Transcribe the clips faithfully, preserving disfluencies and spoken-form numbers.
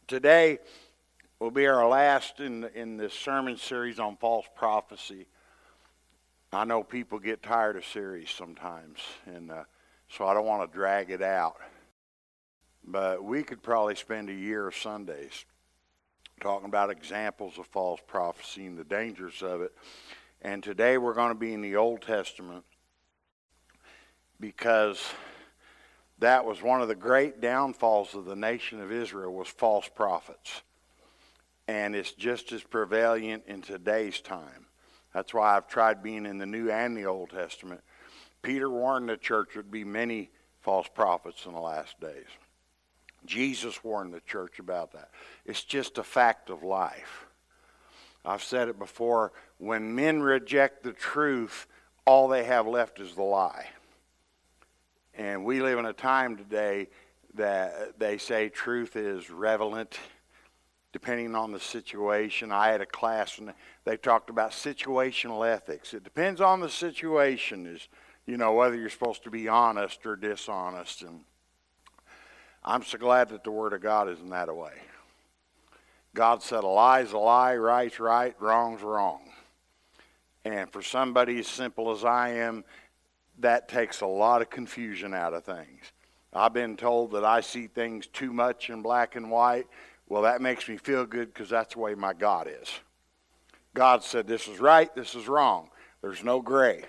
Today will be our last in, in this sermon series on false prophecy. I know people get tired of series sometimes, and uh, so I don't want to drag it out. But we could probably spend a year of Sundays talking about examples of false prophecy and the dangers of it. And today we're going to be in the Old Testament, because that was one of the great downfalls of the nation of Israel, was false prophets. And it's just as prevalent in today's time. That's why I've tried being in the New and the Old Testament. Peter warned the church there'd be many false prophets in the last days. Jesus warned the church about that. It's just a fact of life. I've said it before, when men reject the truth, all they have left is the lie. And we live in a time today that they say truth is relevant depending on the situation. I had a class and they talked about situational ethics. It depends on the situation, is, you know, whether you're supposed to be honest or dishonest. And I'm so glad that the Word of God isn't that way. God said a lie's a lie, right's right, wrong's wrong. And for somebody as simple as I am, that takes a lot of confusion out of things. I've been told that I see things too much in black and white. Well, that makes me feel good, because that's the way my God is. God said this is right, this is wrong. There's no gray.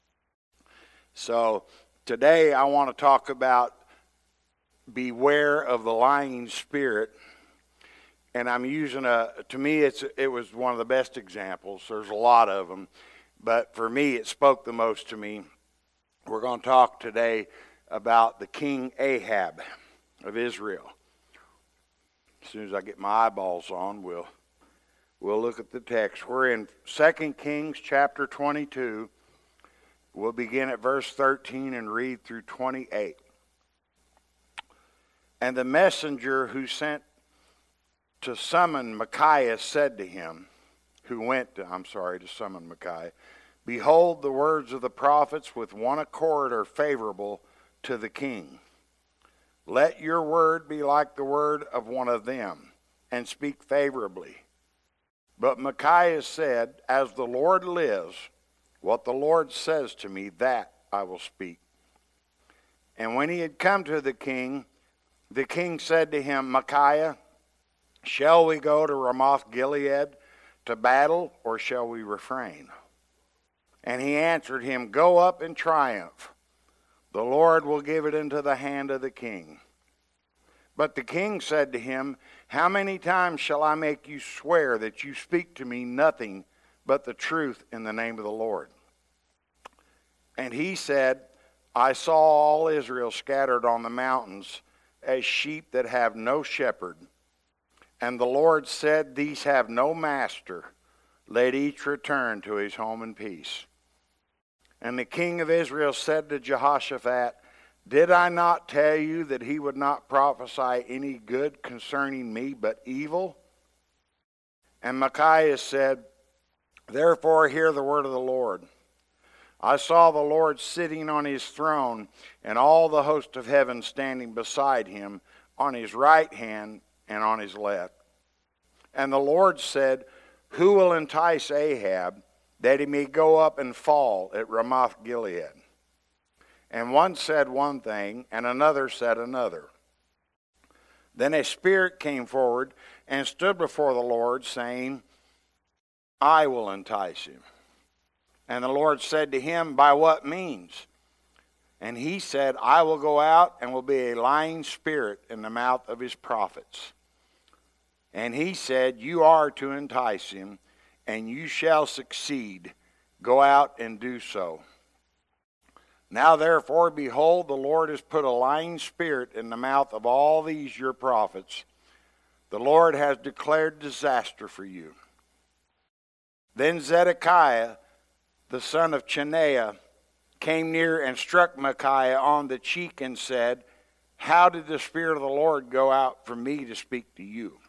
So today I want to talk about beware of the lying spirit. And I'm using a, to me it's it was one of the best examples. There's a lot of them. But for me, it spoke the most to me. We're going to talk today about the King Ahab of Israel. As soon as I get my eyeballs on, we'll, we'll look at the text. We're in Second Kings chapter twenty-two. We'll begin at verse thirteen and read through twenty-eight. And the messenger who sent to summon Micaiah said to him, who went to, I'm sorry, to summon Micaiah, behold, the words of the prophets with one accord are favorable to the king. Let your word be like the word of one of them, and speak favorably. But Micaiah said, as the Lord lives, what the Lord says to me, that I will speak. And when he had come to the king, the king said to him, Micaiah, shall we go to Ramoth Gilead to battle, or shall we refrain? And he answered him, go up in triumph. The Lord will give it into the hand of the king. But the king said to him, how many times shall I make you swear that you speak to me nothing but the truth in the name of the Lord? And he said, I saw all Israel scattered on the mountains as sheep that have no shepherd. And the Lord said, these have no master. Let each return to his home in peace. And the king of Israel said to Jehoshaphat, did I not tell you that he would not prophesy any good concerning me, but evil? And Micaiah said, therefore hear the word of the Lord. I saw the Lord sitting on his throne, and all the host of heaven standing beside him, on his right hand and on his left. And the Lord said, who will entice Ahab, that he may go up and fall at Ramoth Gilead? And one said one thing, and another said another. Then a spirit came forward and stood before the Lord, saying, I will entice him. And the Lord said to him, by what means? And he said, I will go out and will be a lying spirit in the mouth of his prophets. And he said, you are to entice him, and you shall succeed. Go out and do so. Now therefore, behold, the Lord has put a lying spirit in the mouth of all these your prophets. The Lord has declared disaster for you. Then Zedekiah, the son of Chenaanah, came near and struck Micaiah on the cheek and said, how did the Spirit of the Lord go out from me to speak to you?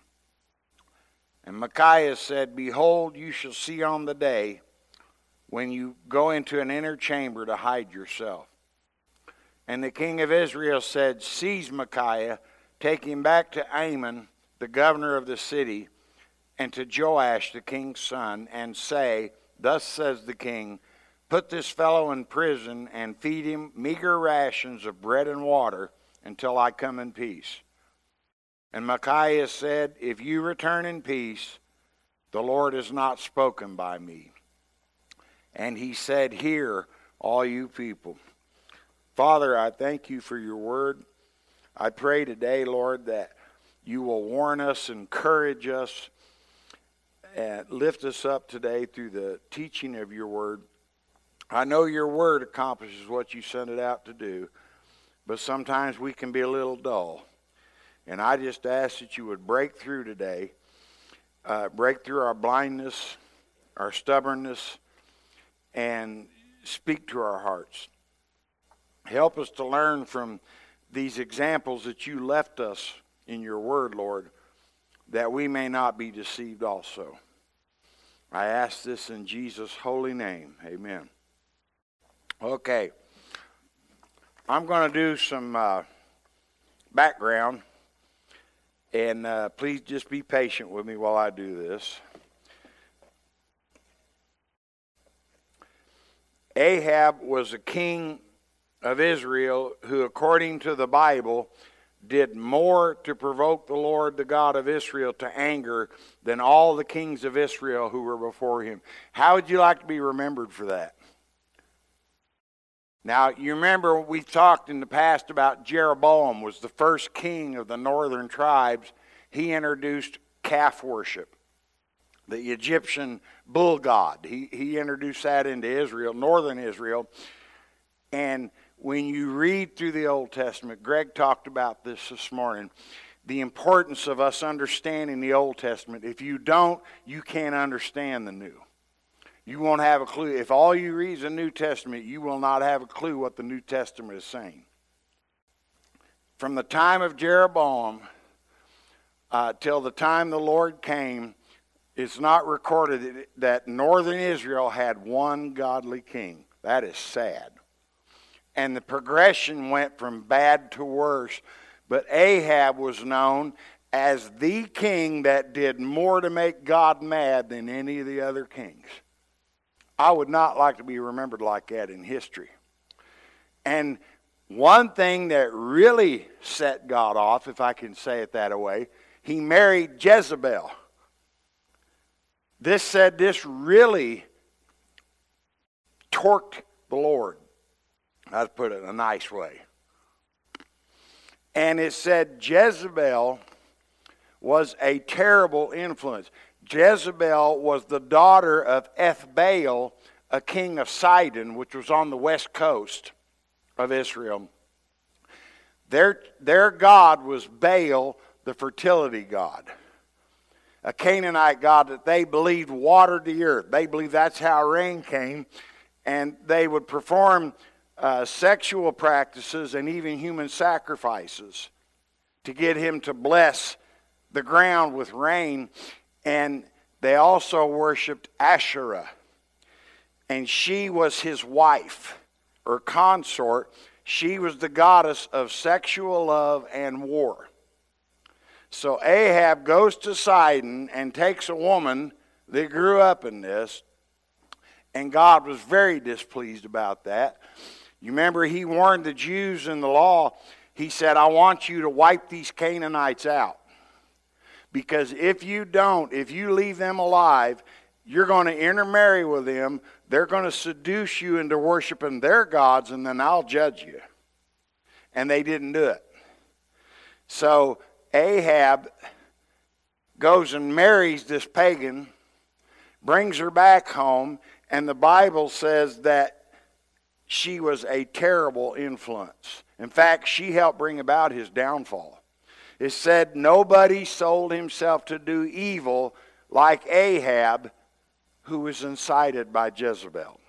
And Micaiah said, behold, you shall see on the day when you go into an inner chamber to hide yourself. And the king of Israel said, seize Micaiah, take him back to Ammon, the governor of the city, and to Joash the king's son, and say, Thus says the king, Put this fellow in prison and feed him meager rations of bread and water until I come in peace. And Micaiah said, If you return in peace, the Lord has not spoken by me. And he said, Hear, all you people. Father, I thank you for your word. I pray today, Lord, that you will warn us, encourage us, and lift us up today through the teaching of your word. I know your word accomplishes what you sent it out to do, but sometimes we can be a little dull. And I just ask that you would break through today, uh, break through our blindness, our stubbornness, and speak to our hearts. Help us to learn from these examples that you left us in your word, Lord, that we may not be deceived also. I ask this in Jesus' holy name. Amen. Okay. I'm going to do some uh, background, and uh, please just be patient with me while I do this. Ahab was a king of Israel who, according to the Bible, did more to provoke the Lord, the God of Israel, to anger than all the kings of Israel who were before him. How would you like to be remembered for that? Now, you remember we talked in the past about Jeroboam was the first king of the northern tribes. He introduced calf worship, the Egyptian bull god. He, he introduced that into Israel, northern Israel. And when you read through the Old Testament, Greg talked about this this morning, the importance of us understanding the Old Testament. If you don't, you can't understand the New. You won't have a clue. If all you read is the New Testament, you will not have a clue what the New Testament is saying. From the time of Jeroboam uh, till the time the Lord came, it's not recorded that northern Israel had one godly king. That is sad. And the progression went from bad to worse. But Ahab was known as the king that did more to make God mad than any of the other kings. I would not like to be remembered like that in history. And one thing that really set God off, if I can say it that way, he married Jezebel. This said this really torqued the Lord. I'd put it in a nice way. And it said Jezebel was a terrible influence. Jezebel was the daughter of Ethbaal, a king of Sidon, which was on the west coast of Israel. Their, their god was Baal, the fertility god, a Canaanite god that they believed watered the earth. They believed that's how rain came, and they would perform Uh, sexual practices and even human sacrifices to get him to bless the ground with rain. And they also worshipped Asherah. And she was his wife or consort. She was the goddess of sexual love and war. So Ahab goes to Sidon and takes a woman that grew up in this. And God was very displeased about that. You remember he warned the Jews in the law. He said, I want you to wipe these Canaanites out. Because if you don't, if you leave them alive, you're going to intermarry with them. They're going to seduce you into worshiping their gods, and then I'll judge you. And they didn't do it. So Ahab goes and marries this pagan, brings her back home, and the Bible says that she was a terrible influence. In fact, she helped bring about his downfall. It said nobody sold himself to do evil like Ahab, who was incited by Jezebel.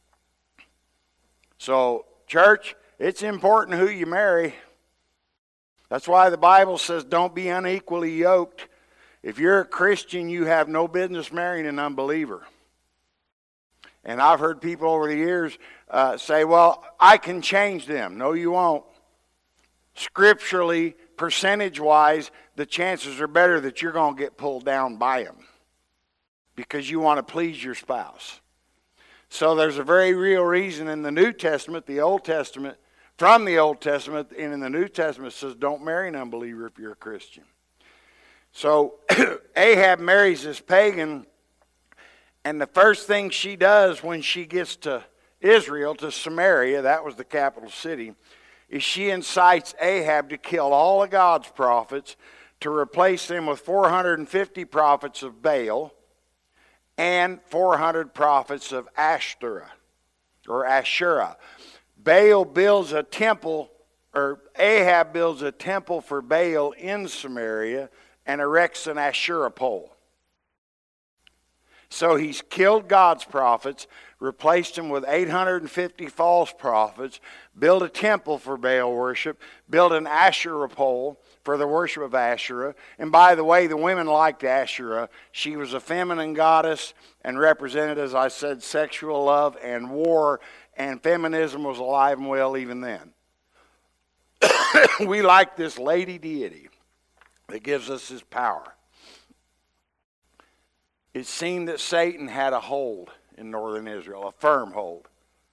So, church, it's important who you marry. That's why the Bible says don't be unequally yoked. If you're a Christian, you have no business marrying an unbeliever. And I've heard people over the years uh, say, well, I can change them. No, you won't. Scripturally, percentage-wise, the chances are better that you're going to get pulled down by them because you want to please your spouse. So there's a very real reason in the New Testament, the Old Testament, from the Old Testament, and in the New Testament it says don't marry an unbeliever if you're a Christian. So Ahab marries this pagan, and the first thing she does when she gets to Israel, to Samaria, that was the capital city, is she incites Ahab to kill all of God's prophets, to replace them with four hundred fifty prophets of Baal and four hundred prophets of Ashtoreth or Asherah. Baal builds a temple, or Ahab builds a temple for Baal in Samaria and erects an Asherah pole. So he's killed God's prophets, replaced them with eight hundred fifty false prophets, built a temple for Baal worship, built an Asherah pole for the worship of Asherah. And by the way, the women liked Asherah. She was a feminine goddess and represented, as I said, sexual love and war, and feminism was alive and well even then. We like this lady deity that gives us his power. It seemed that Satan had a hold in northern Israel, a firm hold.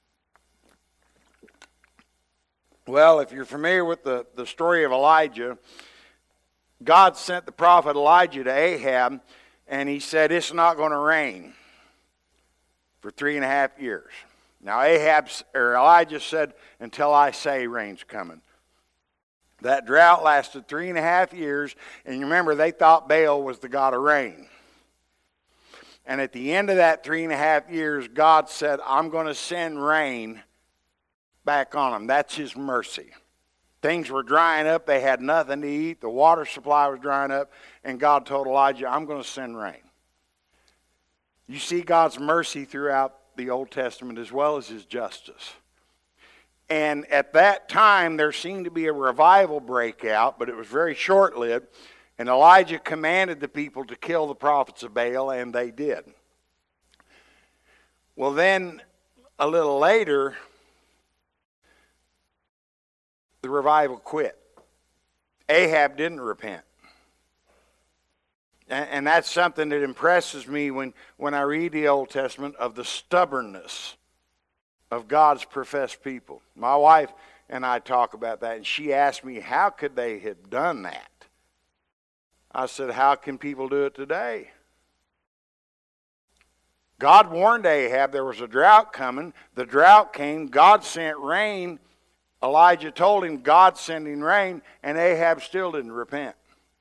Well, if you're familiar with the, the story of Elijah, God sent the prophet Elijah to Ahab, and he said, it's not going to rain for three and a half years. Now Ahab, or Elijah said, until I say rain's coming. That drought lasted three and a half years, and you remember they thought Baal was the god of rain. And at the end of that three and a half years, God said, I'm going to send rain back on them. That's his mercy. Things were drying up. They had nothing to eat. The water supply was drying up. And God told Elijah, I'm going to send rain. You see God's mercy throughout the Old Testament as well as his justice. And at that time, there seemed to be a revival breakout, but it was very short-lived. And Elijah commanded the people to kill the prophets of Baal, and they did. Well, then, a little later, the revival quit. Ahab didn't repent. And, and that's something that impresses me when, when I read the Old Testament, of the stubbornness of God's professed people. My wife and I talk about that, and she asked me, how could they have done that? I said, how can people do it today? God warned Ahab there was a drought coming. The drought came. God sent rain. Elijah told him God's sending rain, and Ahab still didn't repent.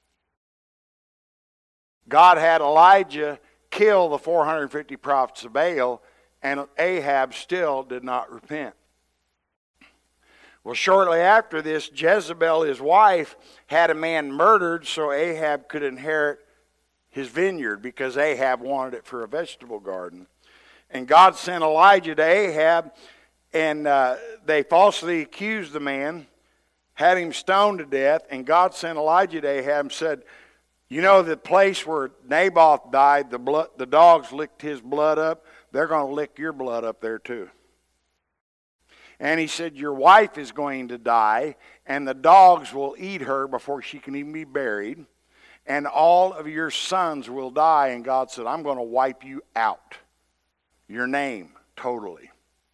God had Elijah kill the four hundred fifty prophets of Baal, and Ahab still did not repent. Well, shortly after this, Jezebel, his wife, had a man murdered so Ahab could inherit his vineyard, because Ahab wanted it for a vegetable garden. And God sent Elijah to Ahab, and uh, they falsely accused the man, had him stoned to death, and God sent Elijah to Ahab and said, you know the place where Naboth died, the, blood, the dogs licked his blood up, they're going to lick your blood up there too. And he said, your wife is going to die, and the dogs will eat her before she can even be buried, and all of your sons will die. And God said, I'm going to wipe you out, your name, totally.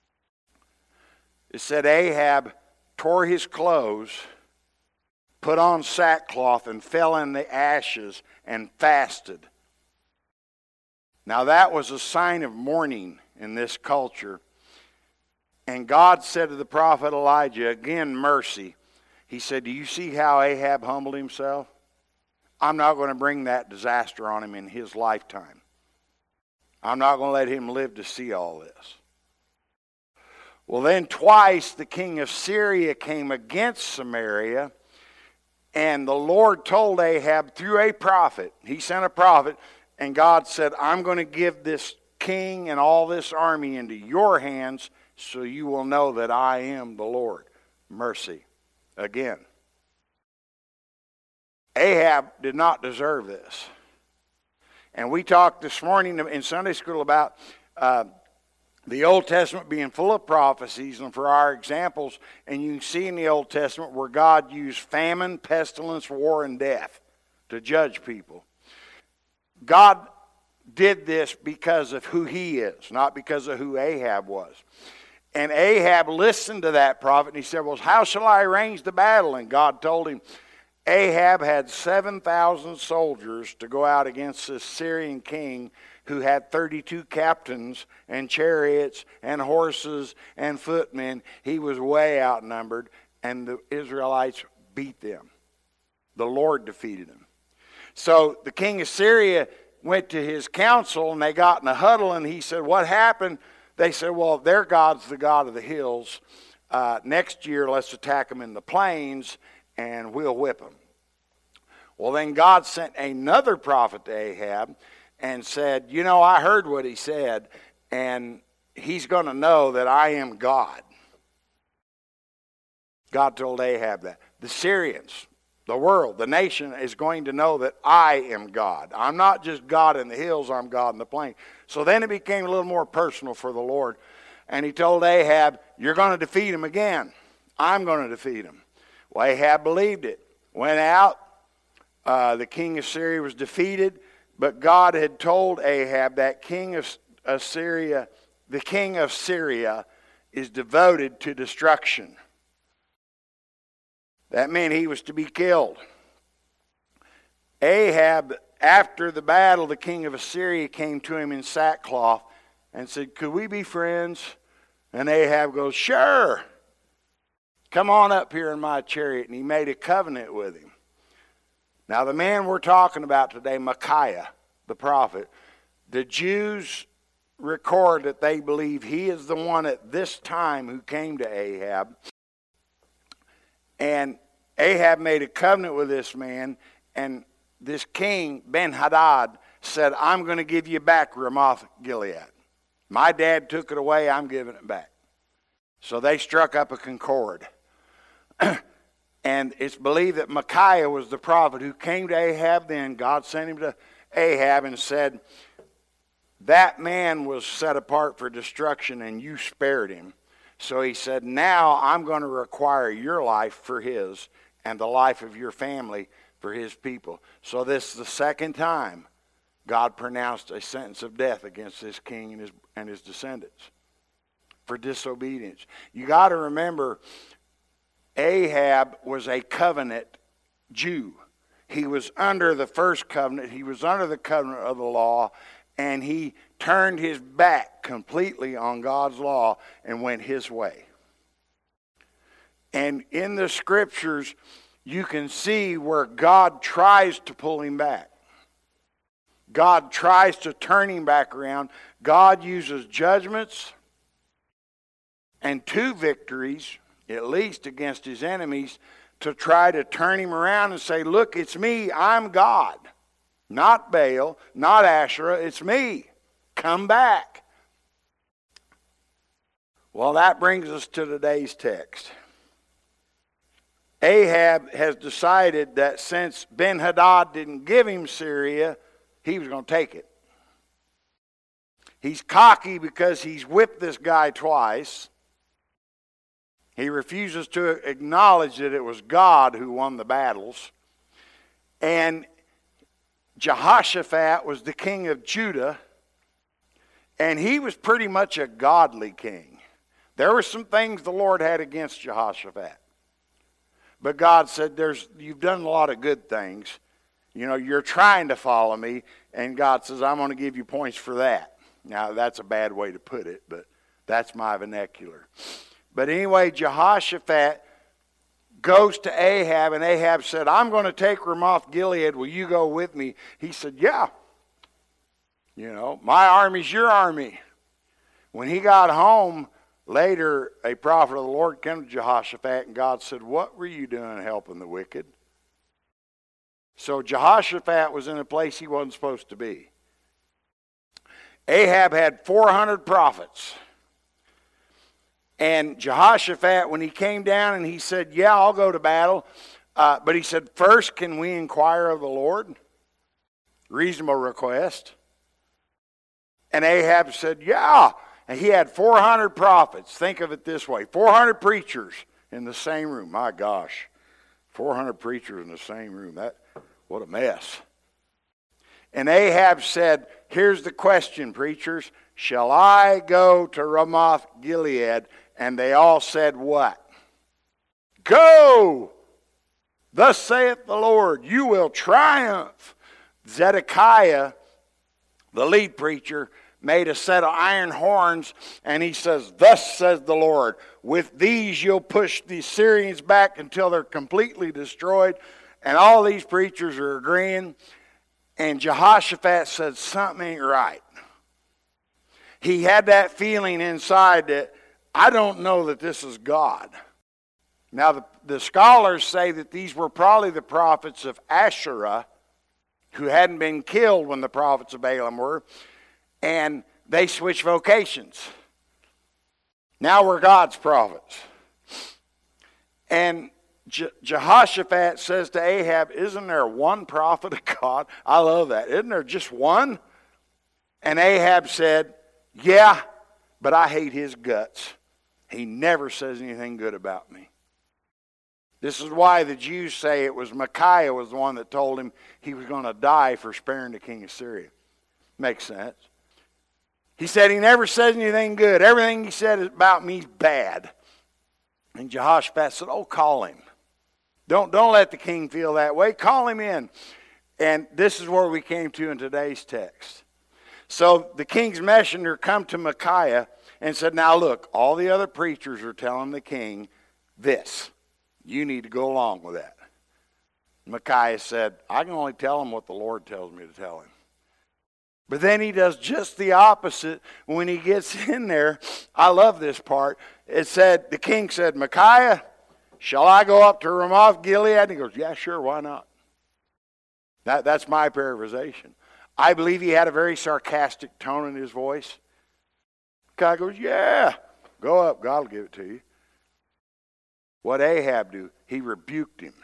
It said Ahab tore his clothes, put on sackcloth, and fell in the ashes and fasted. Now that was a sign of mourning in this culture. And God said to the prophet Elijah, again, mercy. He said, do you see how Ahab humbled himself? I'm not going to bring that disaster on him in his lifetime. I'm not going to let him live to see all this. Well, then twice the king of Syria came against Samaria, and the Lord told Ahab through a prophet, he sent a prophet, and God said, I'm going to give this king and all this army into your hands, so you will know that I am the Lord. Mercy. Again. Ahab did not deserve this. And we talked this morning in Sunday school about uh, The Old Testament being full of prophecies, and for our examples, and you can see in the Old Testament where God used famine, pestilence, war, and death to judge people. God did this because of who he is, not because of who Ahab was. And Ahab listened to that prophet, and he said, well, how shall I arrange the battle? And God told him, Ahab had seven thousand soldiers to go out against the Syrian king who had thirty-two captains and chariots and horses and footmen. He was way outnumbered, and the Israelites beat them. The Lord defeated them. So the king of Syria went to his council, and they got in a huddle, and he said, what happened? They said, well, their God's the God of the hills. Uh, next year, let's attack them in the plains, and we'll whip them. Well, then God sent another prophet to Ahab and said, you know, I heard what he said, and he's going to know that I am God. God told Ahab that. The Syrians, the world, the nation is going to know that I am God. I'm not just God in the hills, I'm God in the plain. So then it became a little more personal for the Lord. And he told Ahab, you're going to defeat him again. I'm going to defeat him. Well, Ahab believed it. Went out. Uh, the king of Syria was defeated. But God had told Ahab that king of Assyria, the king of Syria is devoted to destruction. That meant he was to be killed. Ahab, after the battle, the king of Assyria came to him in sackcloth and said, could we be friends? And Ahab goes, sure. Come on up here in my chariot. And he made a covenant with him. Now the man we're talking about today, Micaiah, the prophet, the Jews record that they believe he is the one at this time who came to Ahab. And Ahab made a covenant with this man, and this king, Ben-Hadad, said, I'm going to give you back Ramoth Gilead. My dad took it away, I'm giving it back. So they struck up a concord. And it's believed that Micaiah was the prophet who came to Ahab then. God sent him to Ahab and said, that man was set apart for destruction and you spared him. So he said, now I'm going to require your life for his and the life of your family for his people. So this is the second time God pronounced a sentence of death against this king and his, and his descendants for disobedience. You got to remember, Ahab was a covenant Jew. He was under the first covenant. He was under the covenant of the law, and he turned his back completely on God's law and went his way. And in the scriptures, you can see where God tries to pull him back. God tries to turn him back around. God uses judgments and two victories, at least against his enemies, to try to turn him around and say, look, it's me, I'm God. Not Baal, not Asherah, it's me. Come back. Well, that brings us to today's text. Ahab has decided that since Ben-Hadad didn't give him Syria, he was going to take it. He's cocky because he's whipped this guy twice. He refuses to acknowledge that it was God who won the battles. And Jehoshaphat was the king of Judah, and he was pretty much a godly king. There were some things the Lord had against Jehoshaphat. But God said, "There's you've done a lot of good things. You know, you're trying to follow me." And God says, "I'm going to give you points for that." Now, that's a bad way to put it, but that's my vernacular. But anyway, Jehoshaphat goes to Ahab, and Ahab said, "I'm going to take Ramoth Gilead. Will you go with me?" He said, "Yeah. You know, my army's your army." When he got home, later a prophet of the Lord came to Jehoshaphat, and God said, "What were you doing helping the wicked?" So Jehoshaphat was in a place he wasn't supposed to be. Ahab had four hundred prophets. And Jehoshaphat, when he came down and he said, "Yeah, I'll go to battle," uh, but he said, "First, can we inquire of the Lord?" Reasonable request. And Ahab said, "Yeah." And he had four hundred prophets. Think of it this way. four hundred preachers in the same room. My gosh. four hundred preachers in the same room. That, what a mess. And Ahab said, here's the question, preachers. Shall I go to Ramoth Gilead? And they all said what? Go! Thus saith the Lord, you will triumph. Zedekiah, the lead preacher, made a set of iron horns, and he says, thus says the Lord, with these you'll push the Syrians back until they're completely destroyed. And all these preachers are agreeing. And Jehoshaphat said, something ain't right. He had that feeling inside that, I don't know that this is God. Now, the, the scholars say that these were probably the prophets of Asherah, who hadn't been killed when the prophets of Balaam were, and they switched vocations. Now we're God's prophets. And Je- Jehoshaphat says to Ahab, isn't there one prophet of God? I love that. Isn't there just one? And Ahab said, yeah, but I hate his guts. He never says anything good about me. This is why the Jews say it was Micaiah was the one that told him he was going to die for sparing the king of Syria. Makes sense. He said he never says anything good. Everything he said about me is bad. And Jehoshaphat said, oh, call him. Don't, don't let the king feel that way. Call him in. And this is where we came to in today's text. So the king's messenger come to Micaiah and said, now look, all the other preachers are telling the king this. You need to go along with that. Micaiah said, I can only tell him what the Lord tells me to tell him. But then he does just the opposite when he gets in there. I love this part. It said, the king said, Micaiah, shall I go up to Ramoth Gilead? And he goes, yeah, sure, why not? That, that's my paraphrasation. I believe he had a very sarcastic tone in his voice. Micaiah goes, yeah, go up, God will give it to you. What Ahab do? He rebuked him.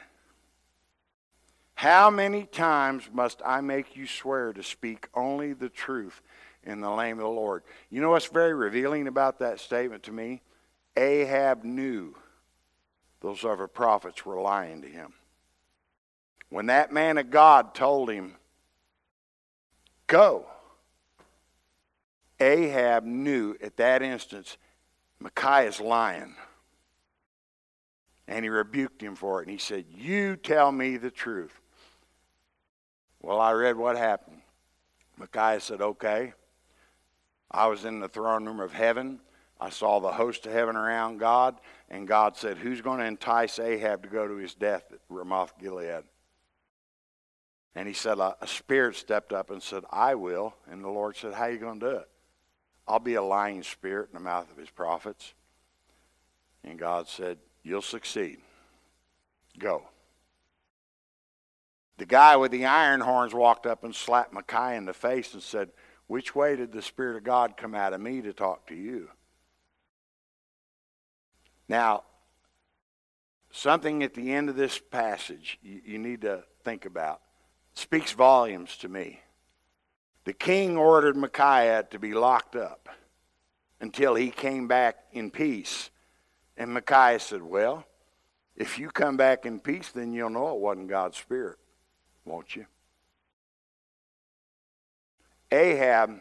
How many times must I make you swear to speak only the truth in the name of the Lord? You know what's very revealing about that statement to me? Ahab knew those other prophets were lying to him. When that man of God told him, go, Ahab knew at that instance, Micaiah's lying. And he rebuked him for it. And he said, you tell me the truth. Well, I read what happened. Micaiah said, okay. I was in the throne room of heaven. I saw the host of heaven around God. And God said, who's going to entice Ahab to go to his death at Ramoth Gilead? And he said, a, a spirit stepped up and said, I will. And the Lord said, how are you going to do it? I'll be a lying spirit in the mouth of his prophets. And God said, you'll succeed. Go. The guy with the iron horns walked up and slapped Micaiah in the face and said, which way did the Spirit of God come out of me to talk to you? Now, something at the end of this passage you, you need to think about. Speaks volumes to me. The king ordered Micaiah to be locked up until he came back in peace. And Micaiah said, well, if you come back in peace, then you'll know it wasn't God's Spirit, won't you? Ahab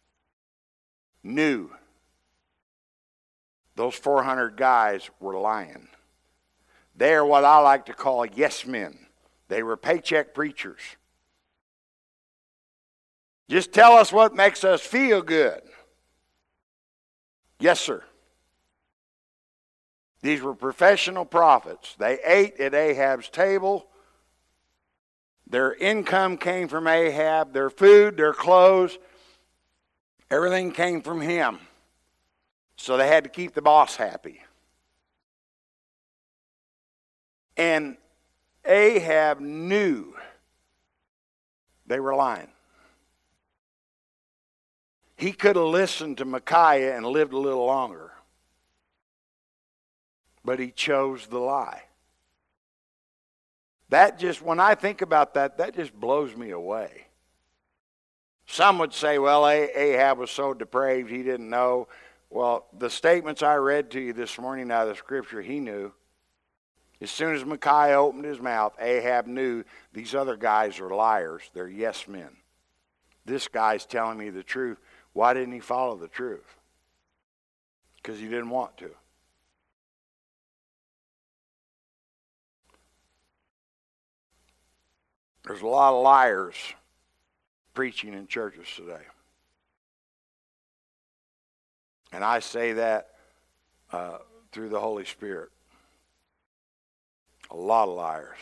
knew those four hundred guys were lying. They are what I like to call yes men. They were paycheck preachers. Just tell us what makes us feel good. Yes, sir. These were professional prophets. They ate at Ahab's table. Their income came from Ahab. Their food, their clothes, everything came from him. So they had to keep the boss happy. And Ahab knew they were lying. He could have listened to Micaiah and lived a little longer. But he chose the lie. That just, when I think about that, that just blows me away. Some would say, well, Ahab was so depraved he didn't know. Well, the statements I read to you this morning out of the scripture, he knew. As soon as Micaiah opened his mouth, Ahab knew these other guys are liars. They're yes men. This guy's telling me the truth. Why didn't he follow the truth? Because he didn't want to. There's a lot of liars preaching in churches today. And I say that uh, through the Holy Spirit. A lot of liars.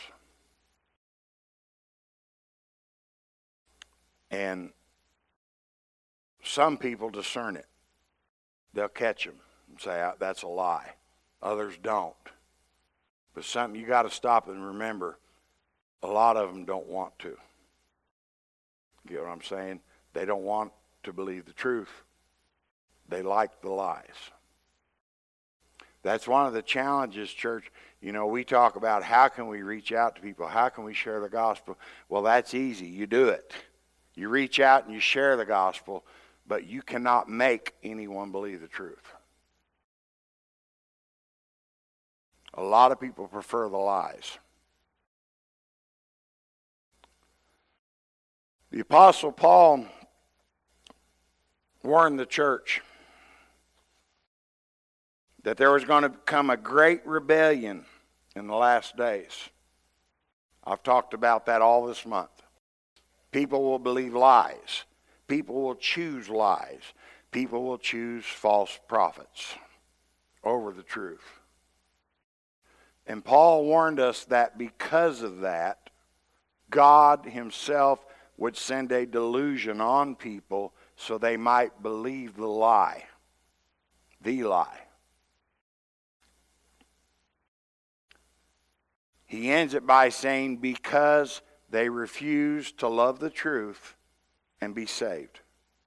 And some people discern it. They'll catch them and say, that's a lie. Others don't. But something you got to stop and remember, a lot of them don't want to. You know what I'm saying? They don't want to believe the truth. They like the lies. That's one of the challenges, church. You know, we talk about how can we reach out to people? How can we share the gospel? Well, that's easy. You do it. You reach out and you share the gospel, but you cannot make anyone believe the truth. A lot of people prefer the lies. The Apostle Paul warned the church that there was going to come a great rebellion in the last days. I've talked about that all this month. People will believe lies. People will choose lies. People will choose false prophets over the truth. And Paul warned us that because of that, God himself would send a delusion on people so they might believe the lie. The lie. He ends it by saying, because they refuse to love the truth and be saved.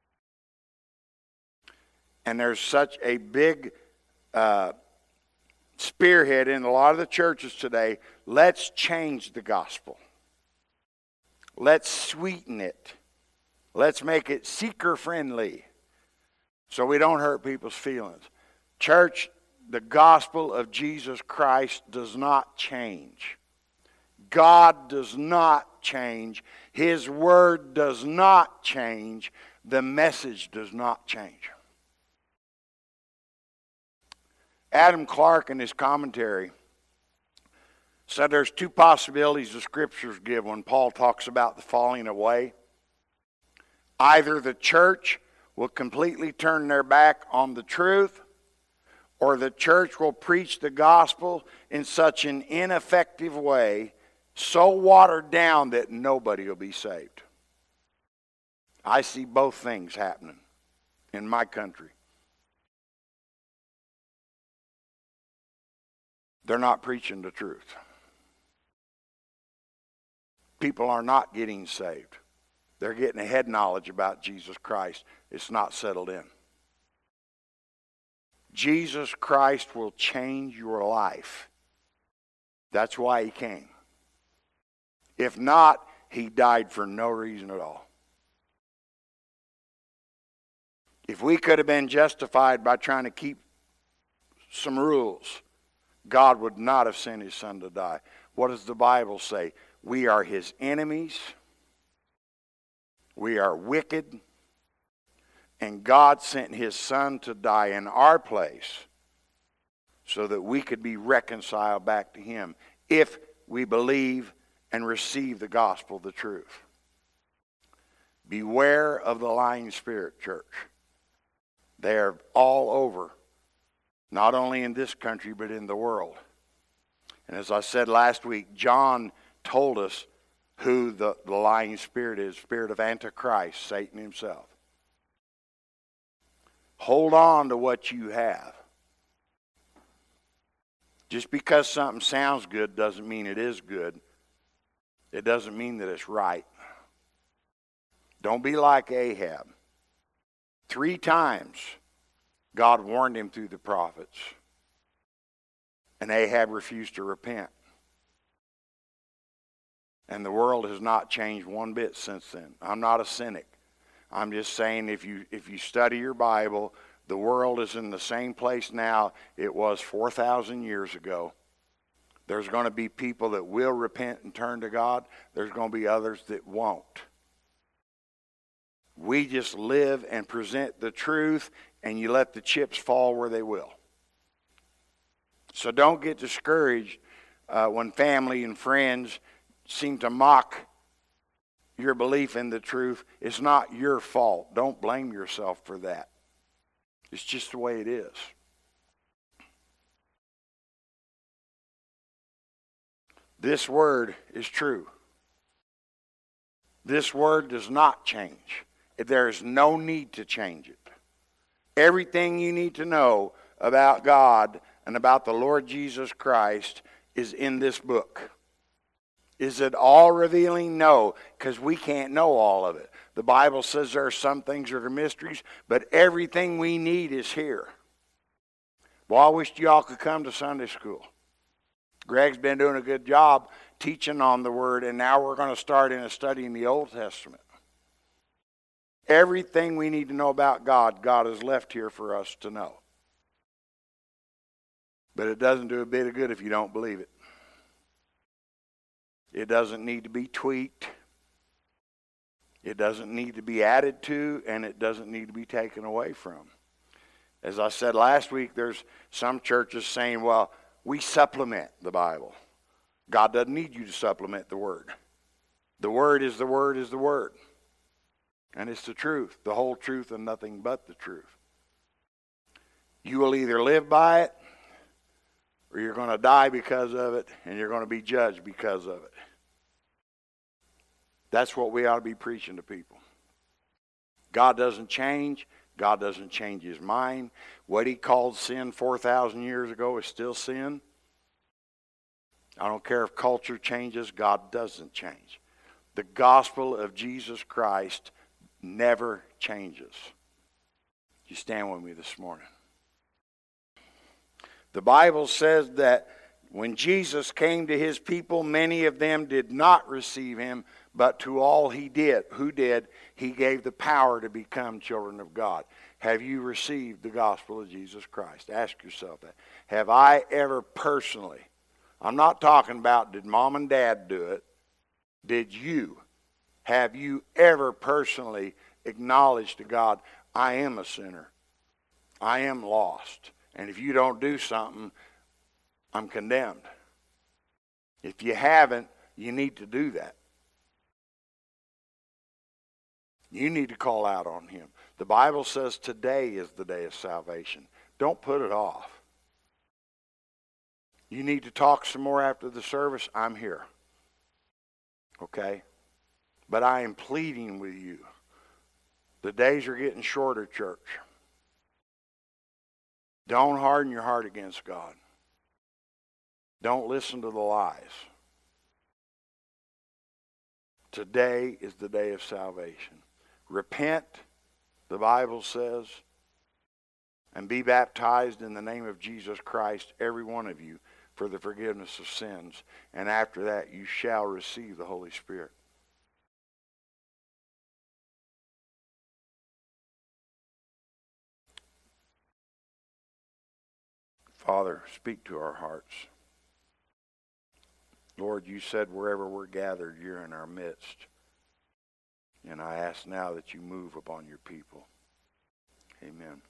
And there's such a big uh, spearhead in a lot of the churches today. Let's change the gospel. Let's sweeten it. Let's make it seeker-friendly so we don't hurt people's feelings. Church, the gospel of Jesus Christ does not change. God does not change. His word does not change. The message does not change. Adam Clarke in his commentary said there's two possibilities the scriptures give when Paul talks about the falling away. Either the church will completely turn their back on the truth, or the church will preach the gospel in such an ineffective way, so watered down that nobody will be saved. I see both things happening in my country. They're not preaching the truth. People are not getting saved. They're getting a head knowledge about Jesus Christ. It's not settled in. Jesus Christ will change your life. That's why he came. If not, he died for no reason at all. If we could have been justified by trying to keep some rules, God would not have sent his son to die. What does the Bible say? We are his enemies. We are wicked. And God sent his son to die in our place so that we could be reconciled back to him if we believe and receive the gospel, the truth. Beware of the lying spirit, church. They are all over, not only in this country, but in the world. And as I said last week, John told us who the, the lying spirit is, spirit of Antichrist, Satan himself. Hold on to what you have. Just because something sounds good doesn't mean it is good. It doesn't mean that it's right. Don't be like Ahab. Three times God warned him through the prophets, and Ahab refused to repent. And the world has not changed one bit since then. I'm not a cynic. I'm just saying if you if you study your Bible, The world is in the same place now it was four thousand years ago. There's going to be people that will repent and turn to God. There's going to be others that won't. We just live and present the truth, and you let the chips fall where they will. So don't get discouraged uh, when family and friends seem to mock your belief in the truth. It's not your fault. Don't blame yourself for that. It's just the way it is. This word is true. This word does not change. There is no need to change it. Everything you need to know about God and about the Lord Jesus Christ is in this book. Is it all revealing? No, because we can't know all of it. The Bible says there are some things that are mysteries, but everything we need is here. Well, I wish y'all could come to Sunday school. Greg's been doing a good job teaching on the Word, and now we're going to start in a study in the Old Testament. Everything we need to know about God, God has left here for us to know. But it doesn't do a bit of good if you don't believe it. It doesn't need to be tweaked. It doesn't need to be added to, and it doesn't need to be taken away from. As I said last week, there's some churches saying, well, we supplement the Bible. God doesn't need you to supplement the Word. The Word is the Word is the Word. And it's the truth, the whole truth and nothing but the truth. You will either live by it, or you're going to die because of it, and you're going to be judged because of it. That's what we ought to be preaching to people. God doesn't change. God doesn't change his mind. What he called sin four thousand years ago is still sin. I don't care if culture changes. God doesn't change. The gospel of Jesus Christ never changes. You stand with me this morning. The Bible says that when Jesus came to his people, many of them did not receive him, but to all he did, who did, he gave the power to become children of God. Have you received the gospel of Jesus Christ? Ask yourself that. Have I ever personally, I'm not talking about did mom and dad do it, did you? Have you ever personally acknowledged to God, I am a sinner, I am lost, and if you don't do something, I'm condemned. If you haven't, you need to do that. You need to call out on him. The Bible says today is the day of salvation. Don't put it off. You need to talk some more after the service, I'm here. Okay? But I am pleading with you. The days are getting shorter, church. Don't harden your heart against God. Don't listen to the lies. Today is the day of salvation. Repent, the Bible says, and be baptized in the name of Jesus Christ, every one of you, for the forgiveness of sins. And after that, you shall receive the Holy Spirit. Father, speak to our hearts. Lord, you said wherever we're gathered, you're in our midst. And I ask now that you move upon your people. Amen.